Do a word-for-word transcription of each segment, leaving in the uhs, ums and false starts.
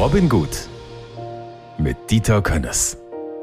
Robin Gut mit Dieter Könnes.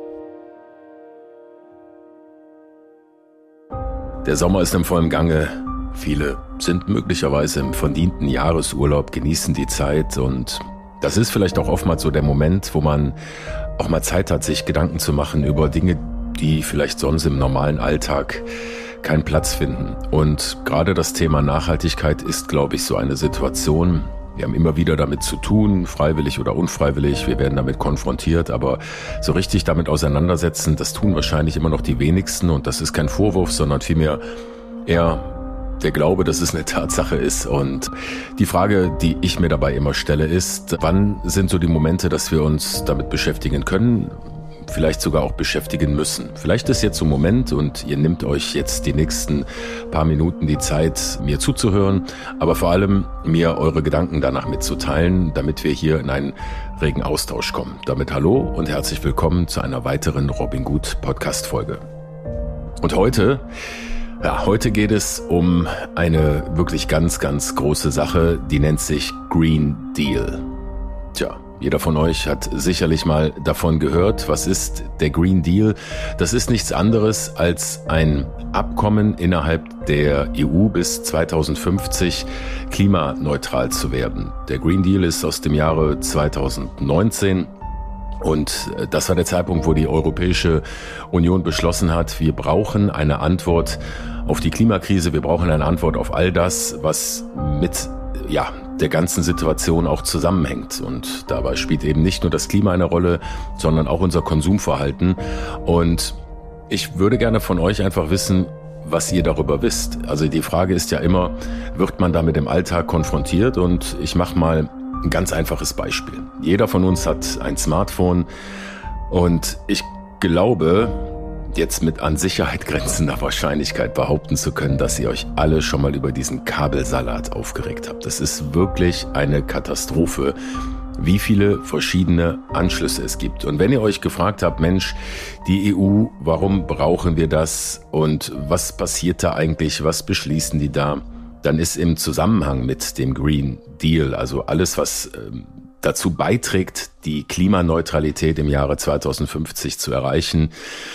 Der Sommer ist im vollen Gange. Viele sind möglicherweise im verdienten Jahresurlaub, genießen die Zeit und das ist vielleicht auch oftmals so der Moment, wo man auch mal Zeit hat, sich Gedanken zu machen über Dinge, die vielleicht sonst im normalen Alltag keinen Platz finden. Und gerade das Thema Nachhaltigkeit ist, glaube ich, so eine Situation. Wir haben immer wieder damit zu tun, freiwillig oder unfreiwillig. Wir werden damit konfrontiert, aber so richtig damit auseinandersetzen, das tun wahrscheinlich immer noch die wenigsten. Und das ist kein Vorwurf, sondern vielmehr eher der Glaube, dass es eine Tatsache ist. Und die Frage, die ich mir dabei immer stelle, ist, wann sind so die Momente, dass wir uns damit beschäftigen können, vielleicht sogar auch beschäftigen müssen. Vielleicht ist jetzt so ein Moment und ihr nehmt euch jetzt die nächsten paar Minuten die Zeit, mir zuzuhören, aber vor allem mir eure Gedanken danach mitzuteilen, damit wir hier in einen regen Austausch kommen. Damit hallo und herzlich willkommen zu einer weiteren Robin Gut Podcast-Folge. Und heute, ja, heute geht es um eine wirklich ganz, ganz große Sache, die nennt sich Green Deal. Tja, jeder von euch hat sicherlich mal davon gehört. Was ist der Green Deal? Das ist nichts anderes als ein Abkommen innerhalb der E U bis zweitausendfünfzig klimaneutral zu werden. Der Green Deal ist aus dem Jahre zweitausendneunzehn. Und das war der Zeitpunkt, wo die Europäische Union beschlossen hat, wir brauchen eine Antwort auf die Klimakrise, wir brauchen eine Antwort auf all das, was mit ja, der ganzen Situation auch zusammenhängt. Und dabei spielt eben nicht nur das Klima eine Rolle, sondern auch unser Konsumverhalten. Und ich würde gerne von euch einfach wissen, was ihr darüber wisst. Also die Frage ist ja immer, wird man damit im Alltag konfrontiert? Und ich mache mal ein ganz einfaches Beispiel. Jeder von uns hat ein Smartphone und ich glaube, jetzt mit an Sicherheit grenzender Wahrscheinlichkeit behaupten zu können, dass ihr euch alle schon mal über diesen Kabelsalat aufgeregt habt. Das ist wirklich eine Katastrophe, wie viele verschiedene Anschlüsse es gibt. Und wenn ihr euch gefragt habt, Mensch, die E U, warum brauchen wir das und was passiert da eigentlich, was beschließen die da, dann ist im Zusammenhang mit dem Green Deal, also alles, was ähm, dazu beiträgt, die Klimaneutralität im Jahre zweitausendfünfzig zu erreichen,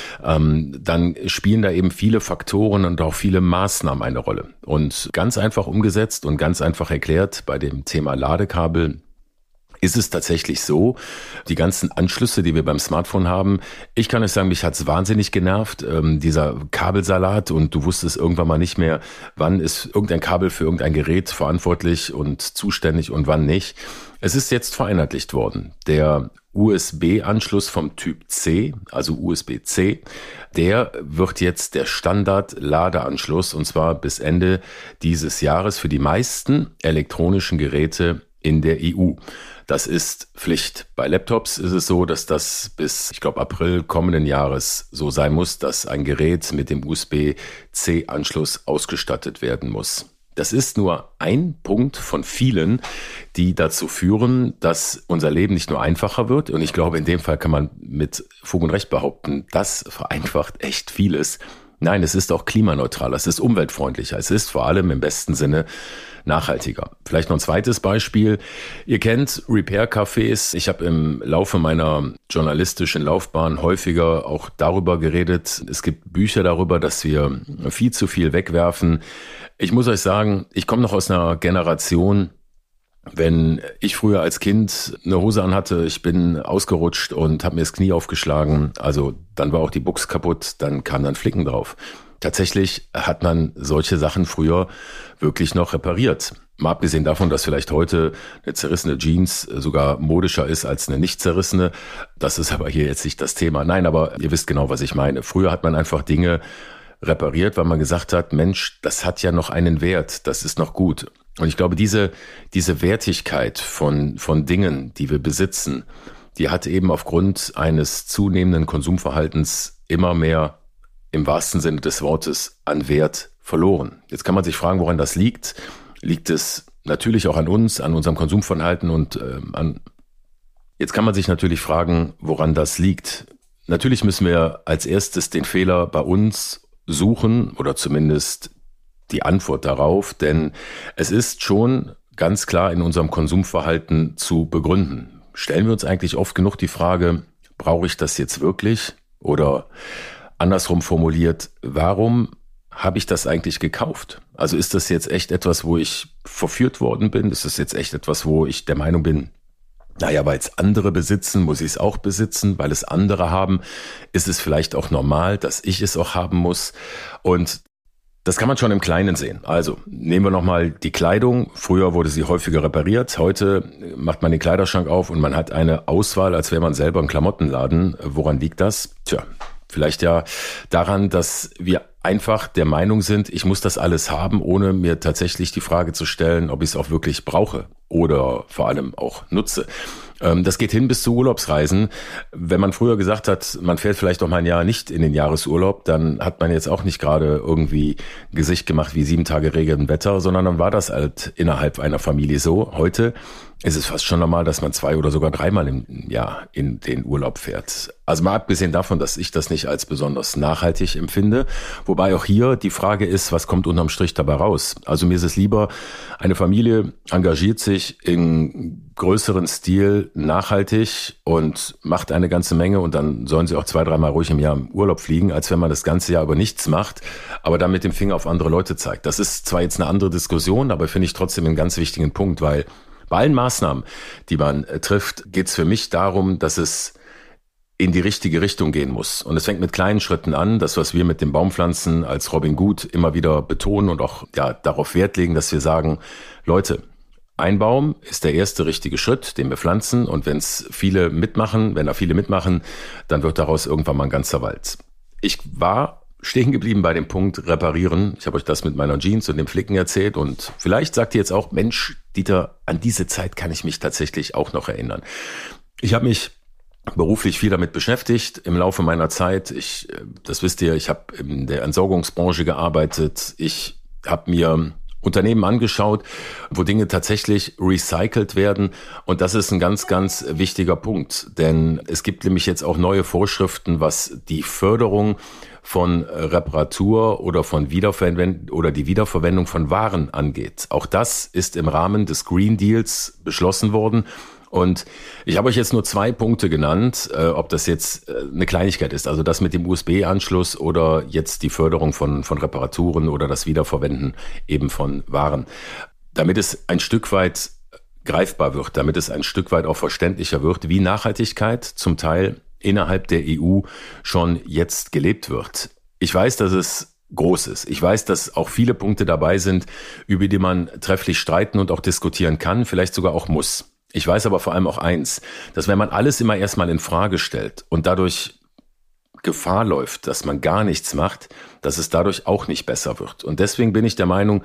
ähm, dann spielen da eben viele Faktoren und auch viele Maßnahmen eine Rolle. Und ganz einfach umgesetzt und ganz einfach erklärt bei dem Thema Ladekabel ist es tatsächlich so, die ganzen Anschlüsse, die wir beim Smartphone haben, ich kann euch sagen, mich hat's wahnsinnig genervt, ähm, dieser Kabelsalat und du wusstest irgendwann mal nicht mehr, wann ist irgendein Kabel für irgendein Gerät verantwortlich und zuständig und wann nicht. Es ist jetzt vereinheitlicht worden. Der U S B-Anschluss vom Typ C, also U S B C, der wird jetzt der Standard-Ladeanschluss und zwar bis Ende dieses Jahres für die meisten elektronischen Geräte in der E U. Das ist Pflicht. Bei Laptops ist es so, dass das bis, ich glaube, April kommenden Jahres so sein muss, dass ein Gerät mit dem U S B C-Anschluss ausgestattet werden muss. Das ist nur ein Punkt von vielen, die dazu führen, dass unser Leben nicht nur einfacher wird. Und ich glaube, in dem Fall kann man mit Fug und Recht behaupten, das vereinfacht echt vieles. Nein, es ist auch klimaneutraler, es ist umweltfreundlicher, es ist vor allem im besten Sinne nachhaltiger. Vielleicht noch ein zweites Beispiel. Ihr kennt Repair-Cafés. Ich habe im Laufe meiner journalistischen Laufbahn häufiger auch darüber geredet. Es gibt Bücher darüber, dass wir viel zu viel wegwerfen. Ich muss euch sagen, ich komme noch aus einer Generation, wenn ich früher als Kind eine Hose anhatte, ich bin ausgerutscht und habe mir das Knie aufgeschlagen, also dann war auch die Buchs kaputt, dann kamen dann Flicken drauf. Tatsächlich hat man solche Sachen früher wirklich noch repariert. Mal abgesehen davon, dass vielleicht heute eine zerrissene Jeans sogar modischer ist als eine nicht zerrissene. Das ist aber hier jetzt nicht das Thema. Nein, aber ihr wisst genau, was ich meine. Früher hat man einfach Dinge repariert, weil man gesagt hat, Mensch, das hat ja noch einen Wert, das ist noch gut. Und ich glaube, diese, diese Wertigkeit von, von Dingen, die wir besitzen, die hat eben aufgrund eines zunehmenden Konsumverhaltens immer mehr im wahrsten Sinne des Wortes an Wert verloren. Jetzt kann man sich fragen, woran das liegt. Liegt es natürlich auch an uns, an unserem Konsumverhalten und äh, an. Jetzt kann man sich natürlich fragen, woran das liegt. Natürlich müssen wir als erstes den Fehler bei uns suchen oder zumindest die Antwort darauf, denn es ist schon ganz klar in unserem Konsumverhalten zu begründen. stellen wir uns eigentlich oft genug die Frage, brauche ich das jetzt wirklich? Oder andersrum formuliert, warum habe ich das eigentlich gekauft? Also ist das jetzt echt etwas, wo ich verführt worden bin? Ist das jetzt echt etwas, wo ich der Meinung bin, naja, weil es andere besitzen, muss ich es auch besitzen, weil es andere haben, ist es vielleicht auch normal, dass ich es auch haben muss. Und das kann man schon im Kleinen sehen. Also nehmen wir nochmal die Kleidung. Früher wurde sie häufiger repariert. Heute macht man den Kleiderschrank auf und man hat eine Auswahl, als wäre man selber ein Klamottenladen. Woran liegt das? Tja, vielleicht ja daran, dass wir einfach der Meinung sind, ich muss das alles haben, ohne mir tatsächlich die Frage zu stellen, ob ich es auch wirklich brauche oder vor allem auch nutze. Das geht hin bis zu Urlaubsreisen. Wenn man früher gesagt hat, man fährt vielleicht auch mal ein Jahr nicht in den Jahresurlaub, dann hat man jetzt auch nicht gerade irgendwie Gesicht gemacht wie sieben Tage Regen Wetter, sondern dann war das halt innerhalb einer Familie so. Heute ist es fast schon normal, dass man zwei oder sogar dreimal im Jahr in den Urlaub fährt. Also mal abgesehen davon, dass ich das nicht als besonders nachhaltig empfinde. Wobei auch hier die Frage ist, was kommt unterm Strich dabei raus? Also mir ist es lieber, eine Familie engagiert sich in größeren Stil nachhaltig und macht eine ganze Menge und dann sollen sie auch zwei, dreimal ruhig im Jahr im Urlaub fliegen, als wenn man das ganze Jahr über nichts macht, aber dann mit dem Finger auf andere Leute zeigt. Das ist zwar jetzt eine andere Diskussion, aber finde ich trotzdem einen ganz wichtigen Punkt, weil bei allen Maßnahmen, die man äh, trifft, geht es für mich darum, dass es in die richtige Richtung gehen muss. Und es fängt mit kleinen Schritten an, das, was wir mit den Baumpflanzen als Robin Good immer wieder betonen und auch ja darauf Wert legen, dass wir sagen, Leute, ein Baum ist der erste richtige Schritt, den wir pflanzen. Und wenn es viele mitmachen, wenn da viele mitmachen, dann wird daraus irgendwann mal ein ganzer Wald. Ich war stehen geblieben bei dem Punkt reparieren. Ich habe euch das mit meiner Jeans und dem Flicken erzählt und vielleicht sagt ihr jetzt auch, Mensch, Dieter, an diese Zeit kann ich mich tatsächlich auch noch erinnern. Ich habe mich beruflich viel damit beschäftigt im Laufe meiner Zeit. Ich, das wisst ihr, ich habe in der Entsorgungsbranche gearbeitet. Ich habe mir Unternehmen angeschaut, wo Dinge tatsächlich recycelt werden. Und das ist ein ganz, ganz wichtiger Punkt. Denn es gibt nämlich jetzt auch neue Vorschriften, was die Förderung von Reparatur oder von Wiederverwendung oder die Wiederverwendung von Waren angeht. Auch das ist im Rahmen des Green Deals beschlossen worden. Und ich habe euch jetzt nur zwei Punkte genannt, äh, ob das jetzt äh, eine Kleinigkeit ist, also das mit dem U S B-Anschluss oder jetzt die Förderung von, von Reparaturen oder das Wiederverwenden eben von Waren. Damit es ein Stück weit greifbar wird, damit es ein Stück weit auch verständlicher wird, wie Nachhaltigkeit zum Teil innerhalb der E U schon jetzt gelebt wird. Ich weiß, dass es groß ist. Ich weiß, dass auch viele Punkte dabei sind, über die man trefflich streiten und auch diskutieren kann, vielleicht sogar auch muss. Ich weiß aber vor allem auch eins, dass wenn man alles immer erstmal in Frage stellt und dadurch Gefahr läuft, dass man gar nichts macht, dass es dadurch auch nicht besser wird. Und deswegen bin ich der Meinung,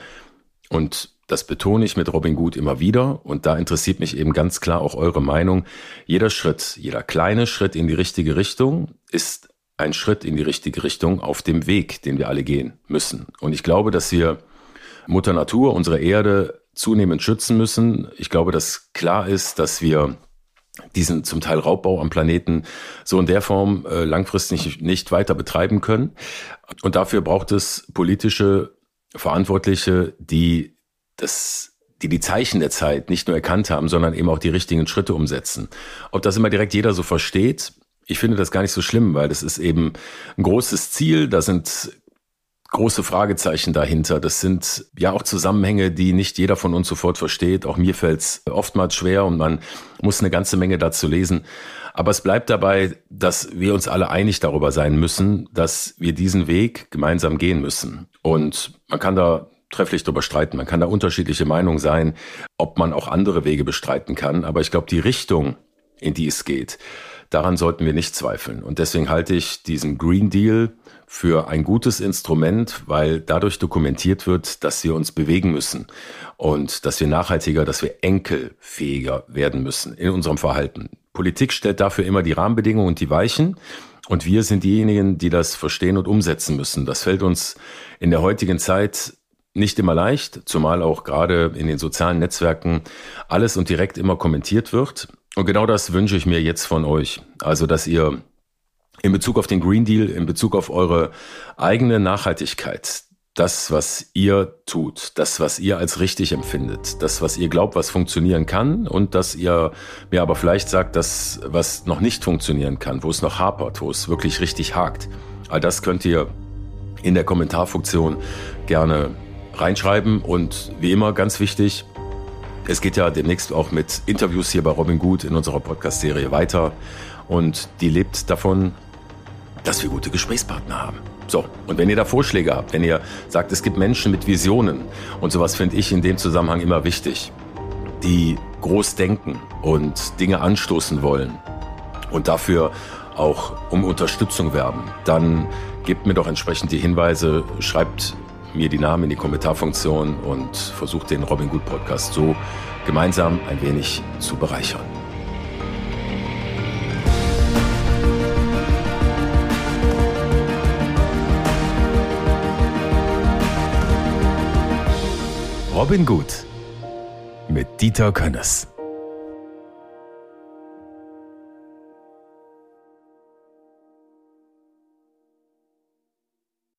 und das betone ich mit Robin Good immer wieder, und da interessiert mich eben ganz klar auch eure Meinung, jeder Schritt, jeder kleine Schritt in die richtige Richtung ist ein Schritt in die richtige Richtung auf dem Weg, den wir alle gehen müssen. Und ich glaube, dass wir Mutter Natur, unsere Erde, zunehmend schützen müssen. Ich glaube, dass klar ist, dass wir diesen zum Teil Raubbau am Planeten so in der Form äh, langfristig nicht, nicht weiter betreiben können. Und dafür braucht es politische Verantwortliche, die das, die die Zeichen der Zeit nicht nur erkannt haben, sondern eben auch die richtigen Schritte umsetzen. Ob das immer direkt jeder so versteht, ich finde das gar nicht so schlimm, weil das ist eben ein großes Ziel. Da sind große Fragezeichen dahinter. Das sind ja auch Zusammenhänge, die nicht jeder von uns sofort versteht. Auch mir fällt es oftmals schwer und man muss eine ganze Menge dazu lesen. Aber es bleibt dabei, dass wir uns alle einig darüber sein müssen, dass wir diesen Weg gemeinsam gehen müssen. Und man kann da trefflich darüber streiten. Man kann da unterschiedliche Meinungen sein, ob man auch andere Wege bestreiten kann. Aber ich glaube, die Richtung, in die es geht, daran sollten wir nicht zweifeln. Und deswegen halte ich diesen Green Deal für ein gutes Instrument, weil dadurch dokumentiert wird, dass wir uns bewegen müssen und dass wir nachhaltiger, dass wir enkelfähiger werden müssen in unserem Verhalten. Politik stellt dafür immer die Rahmenbedingungen und die Weichen und wir sind diejenigen, die das verstehen und umsetzen müssen. Das fällt uns in der heutigen Zeit nicht immer leicht, zumal auch gerade in den sozialen Netzwerken alles und direkt immer kommentiert wird. Und genau das wünsche ich mir jetzt von euch. Also, dass ihr in Bezug auf den Green Deal, in Bezug auf eure eigene Nachhaltigkeit das, was ihr tut, das, was ihr als richtig empfindet, das, was ihr glaubt, was funktionieren kann und dass ihr mir aber vielleicht sagt, das, was noch nicht funktionieren kann, wo es noch hapert, wo es wirklich richtig hakt. All das könnt ihr in der Kommentarfunktion gerne reinschreiben und wie immer ganz wichtig, es geht ja demnächst auch mit Interviews hier bei Robin Good in unserer Podcast-Serie weiter und die lebt davon, dass wir gute Gesprächspartner haben. So, und wenn ihr da Vorschläge habt, wenn ihr sagt, es gibt Menschen mit Visionen und sowas finde ich in dem Zusammenhang immer wichtig, die groß denken und Dinge anstoßen wollen und dafür auch um Unterstützung werben, dann gebt mir doch entsprechend die Hinweise, schreibt mir die Namen in die Kommentarfunktion und versucht den Robin Good Podcast so gemeinsam ein wenig zu bereichern. Robin Good mit Dieter Könnes.